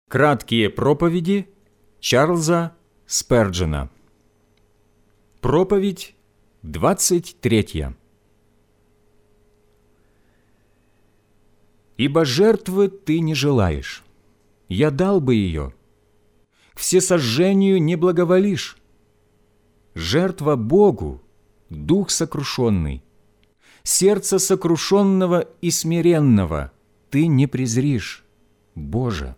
Краткие проповеди Чарльза Сперджена. Проповедь 23. «Ибо жертвы ты не желаешь, я дал бы ее. К всесожжению не благоволишь. Жертва Богу – дух сокрушенный. Сердце сокрушенного и смиренного ты не презришь, Боже».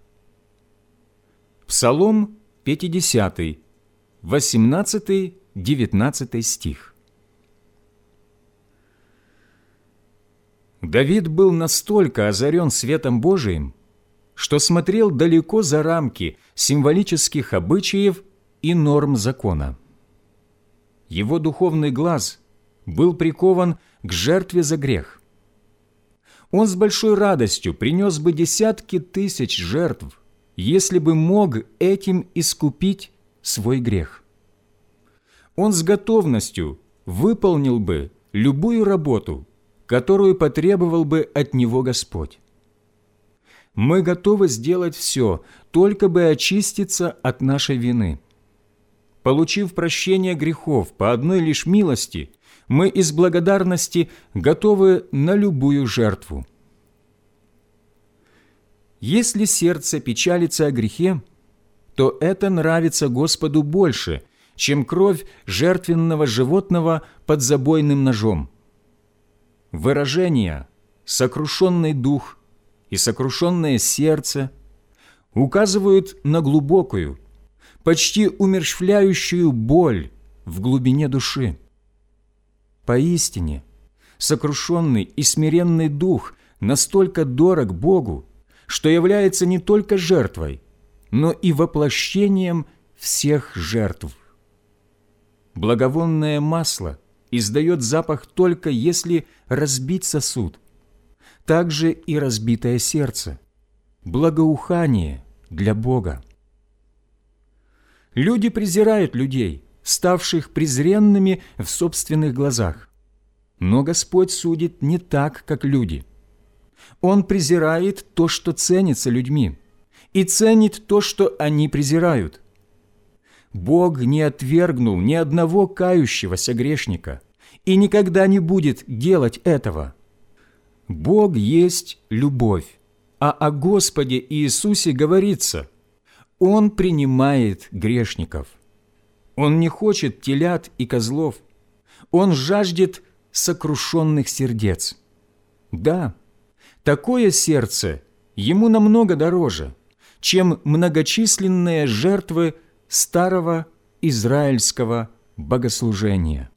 Псалом 50, 18-19 стих. Давид был настолько озарен светом Божиим, что смотрел далеко за рамки символических обычаев и норм закона. Его духовный глаз был прикован к жертве за грех. Он с большой радостью принес бы десятки тысяч жертв, если бы мог этим искупить свой грех. Он с готовностью выполнил бы любую работу, которую потребовал бы от него Господь. Мы готовы сделать все, только бы очиститься от нашей вины. Получив прощение грехов по одной лишь милости, мы из благодарности готовы на любую жертву. Если сердце печалится о грехе, то это нравится Господу больше, чем кровь жертвенного животного под забойным ножом. Выражения «сокрушенный дух» и «сокрушенное сердце» указывают на глубокую, почти умерщвляющую боль в глубине души. Поистине, сокрушенный и смиренный дух настолько дорог Богу, что является не только жертвой, но и воплощением всех жертв. Благовонное масло издает запах только если разбить сосуд. Также и разбитое сердце – благоухание для Бога. Люди презирают людей, ставших презренными в собственных глазах. Но Господь судит не так, как люди. Он презирает то, что ценится людьми, и ценит то, что они презирают. Бог не отвергнул ни одного кающегося грешника и никогда не будет делать этого. Бог есть любовь, а о Господе Иисусе говорится: Он принимает грешников. Он не хочет телят и козлов. Он жаждет сокрушенных сердец. Да, такое сердце Ему намного дороже, чем многочисленные жертвы старого израильского богослужения.